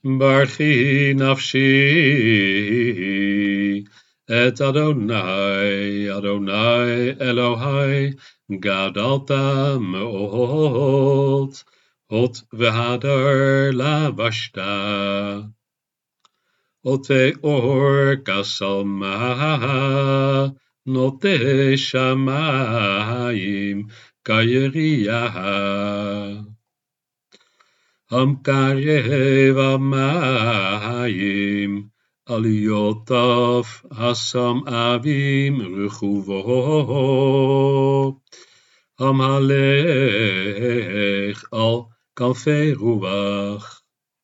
Barchi nafshi et Adonai, Adonai Elohai, gadalta me'ot, hot v'hadar lavashta, ote or kasalma, note shamayim kayriyaha. Hamkarev amayim, aliyotav hasam avim rechuvo. Hamhalech al kanfei ruach,